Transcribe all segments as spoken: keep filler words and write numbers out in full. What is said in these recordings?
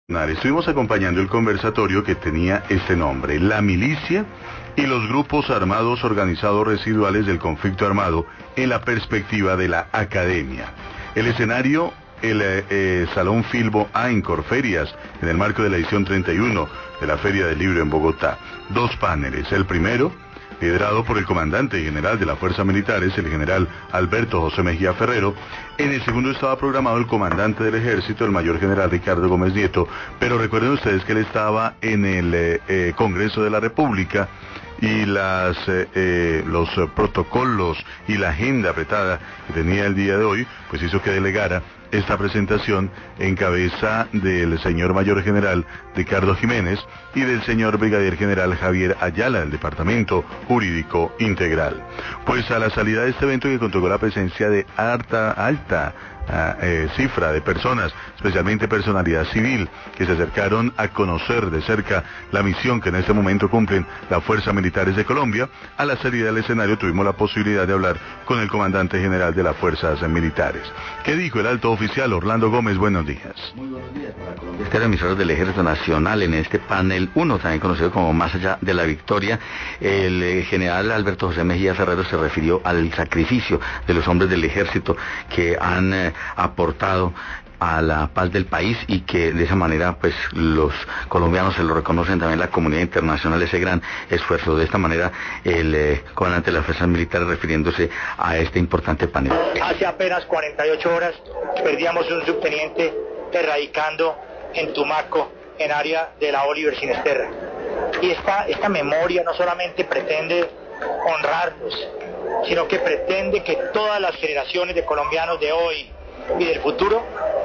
Estuvimos acompañando el conversatorio que tenía este nombre: la milicia y los grupos armados organizados residuales del conflicto armado en la perspectiva de la academia. El escenario, el eh, Salón Filbo A en Corferias, en el marco de la edición treinta y uno de la Feria del Libro en Bogotá. Dos paneles. El primero, liderado por el comandante general de las Fuerzas Militares, el general Alberto José Mejía Ferrero. En el segundo estaba programado el comandante del Ejército, el mayor general Ricardo Gómez Nieto, pero recuerden ustedes que él estaba en el eh, eh, Congreso de la República, y las eh, eh, los eh, protocolos y la agenda apretada que tenía el día de hoy, pues hizo que delegara esta presentación en cabeza del señor mayor general Ricardo Jiménez y del señor brigadier general Javier Ayala, del Departamento Jurídico Integral. Pues a la salida de este evento, que contó con la presencia de alta, alta eh, cifra de personas, especialmente personalidad civil, que se acercaron a conocer de cerca la misión que en este momento cumplen las Fuerzas Militares de Colombia, a la salida del escenario tuvimos la posibilidad de hablar con el comandante general de las Fuerzas Militares. ¿Qué dijo el alto oficial Orlando Gómez? Buenos días. Muy buenos días para Colombia. Este emisor del Ejército Nacional en este panel uno, también conocido como Más Allá de la Victoria. El eh, general Alberto José Mejía Ferrero se refirió al sacrificio de los hombres del Ejército que han eh, aportado a la paz del país, y que de esa manera pues los colombianos se lo reconocen, también la comunidad internacional, ese gran esfuerzo. De esta manera el eh, comandante de las Fuerzas Militares refiriéndose a este importante panel. Hace apenas cuarenta y ocho horas perdíamos un subteniente radicando en Tumaco, en área de la Oliver Sinesterra. Y esta, esta memoria no solamente pretende honrarlos, sino que pretende que todas las generaciones de colombianos de hoy y del futuro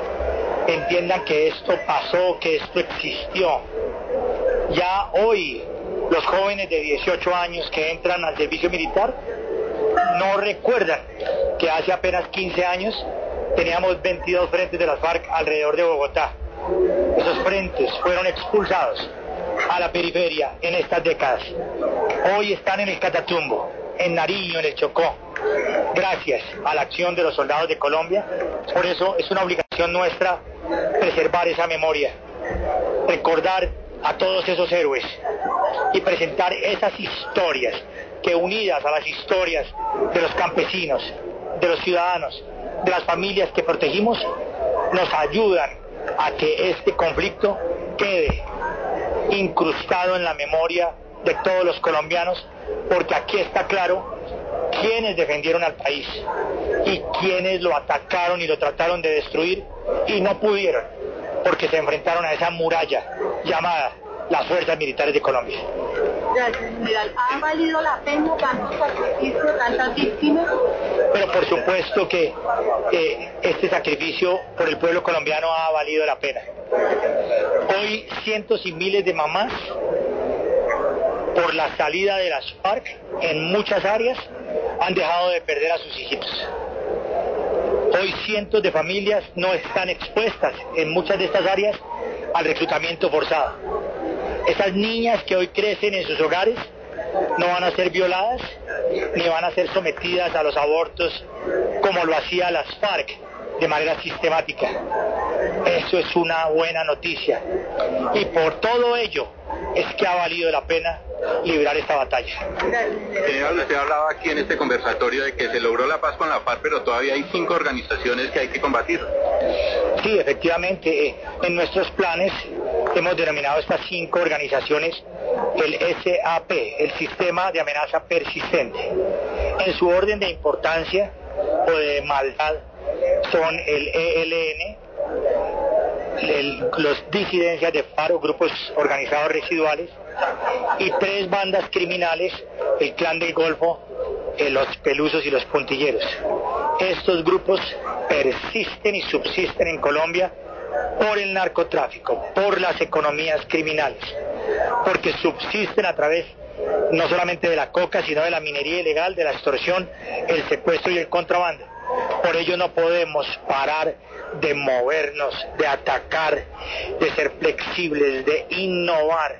entiendan que esto pasó, que esto existió. Ya hoy los jóvenes de dieciocho años que entran al servicio militar no recuerdan que hace apenas quince años teníamos veintidós frentes de las FARC alrededor de Bogotá. Esos frentes fueron expulsados a la periferia en estas décadas. Hoy están en el Catatumbo, en Nariño, en el Chocó, gracias a la acción de los soldados de Colombia. Por eso es una obligación nuestra preservar esa memoria, recordar a todos esos héroes y presentar esas historias que, unidas a las historias de los campesinos, de los ciudadanos, de las familias que protegimos, nos ayudan a que este conflicto quede incrustado en la memoria de todos los colombianos, porque aquí está claro quiénes defendieron al país y quiénes lo atacaron y lo trataron de destruir y no pudieron, porque se enfrentaron a esa muralla llamada las Fuerzas Militares de Colombia. Gracias, general. ¿Ha valido la pena tanto sacrificio, tantas víctimas? Pero por supuesto que eh, este sacrificio por el pueblo colombiano ha valido la pena. Hoy cientos y miles de mamás, por la salida de las FARC en muchas áreas, han dejado de perder a sus hijitos. Hoy cientos de familias no están expuestas en muchas de estas áreas al reclutamiento forzado. Esas niñas que hoy crecen en sus hogares no van a ser violadas ni van a ser sometidas a los abortos como lo hacía las FARC de manera sistemática. Eso es una buena noticia, y por todo ello es que ha valido la pena librar esta batalla. General, usted hablaba aquí en este conversatorio de que se logró la paz con la FARC, pero todavía hay cinco organizaciones que hay que combatir. Sí, efectivamente, en nuestros planes hemos denominado estas cinco organizaciones el S A P, el Sistema de Amenaza Persistente. En su orden de importancia o de maldad son el E L N, el, los disidencias de FARC, grupos organizados residuales, y tres bandas criminales, el Clan del Golfo, eh, los Pelusos y los Puntilleros. Estos grupos persisten y subsisten en Colombia por el narcotráfico, por las economías criminales, porque subsisten a través no solamente de la coca, sino de la minería ilegal, de la extorsión, el secuestro y el contrabando. Por ello no podemos parar de movernos, de atacar, de ser flexibles, de innovar,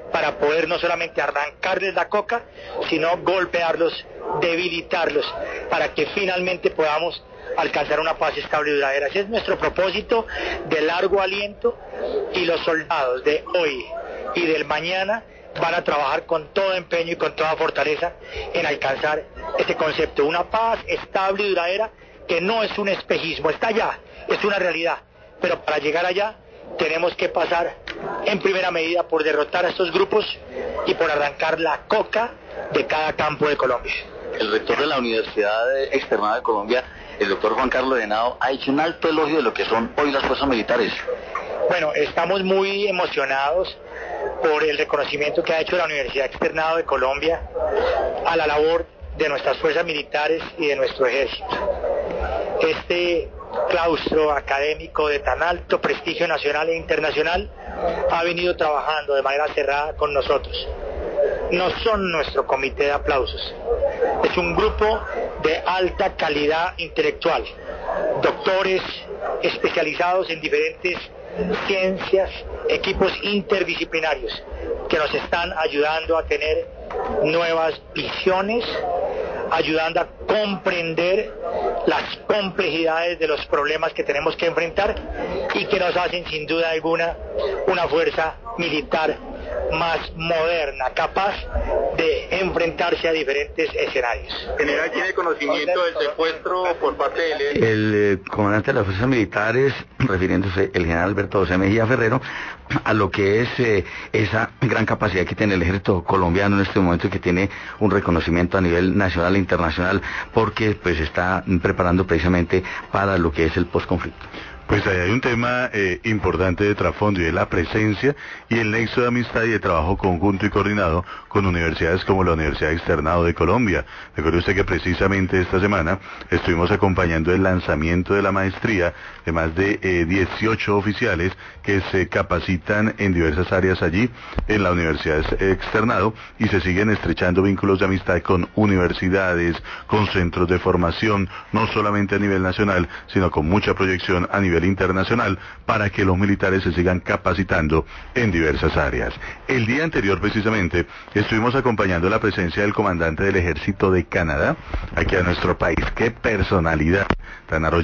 para poder no solamente arrancarles la coca, sino golpearlos, debilitarlos, para que finalmente podamos alcanzar una paz estable y duradera. Ese es nuestro propósito de largo aliento, y los soldados de hoy y del mañana van a trabajar con todo empeño y con toda fortaleza en alcanzar este concepto, una paz estable y duradera que no es un espejismo, está allá, es una realidad, pero para llegar allá tenemos que pasar en primera medida por derrotar a estos grupos y por arrancar la coca de cada campo de Colombia. El rector de la Universidad Externada de Colombia, el doctor Juan Carlos Henao, ha hecho un alto elogio de lo que son hoy las fuerzas militares. Bueno, estamos muy emocionados por el reconocimiento que ha hecho la Universidad Externada de Colombia a la labor de nuestras fuerzas militares y de nuestro ejército. Este claustro académico de tan alto prestigio nacional e internacional ha venido trabajando de manera cerrada con nosotros. No son nuestro comité de aplausos, es un grupo de alta calidad intelectual, doctores especializados en diferentes ciencias, equipos interdisciplinarios que nos están ayudando a tener nuevas visiones, ayudando a comprender las complejidades de los problemas que tenemos que enfrentar y que nos hacen sin duda alguna una fuerza militar más moderna, capaz de enfrentarse a diferentes escenarios. General, ¿tiene conocimiento del secuestro por parte del E L N? El eh, comandante de las fuerzas militares, refiriéndose el general Alberto José Mejía Ferrero, a lo que es eh, esa gran capacidad que tiene el ejército colombiano en este momento y que tiene un reconocimiento a nivel nacional e internacional, porque pues está preparando precisamente para lo que es el posconflicto. Pues ahí hay un tema eh, importante de trasfondo, y es la presencia y el nexo de amistad y de trabajo conjunto y coordinado con universidades como la Universidad Externado de Colombia. Recuerde usted que precisamente esta semana estuvimos acompañando el lanzamiento de la maestría de más de eh, dieciocho oficiales que se capacitan en diversas áreas allí en la Universidad Externado, y se siguen estrechando vínculos de amistad con universidades, con centros de formación, no solamente a nivel nacional, sino con mucha proyección a nivel internacional, para que los militares se sigan capacitando en diversas áreas. El día anterior precisamente estuvimos acompañando la presencia del comandante del ejército de Canadá aquí a nuestro país. Qué personalidad tan arrolladora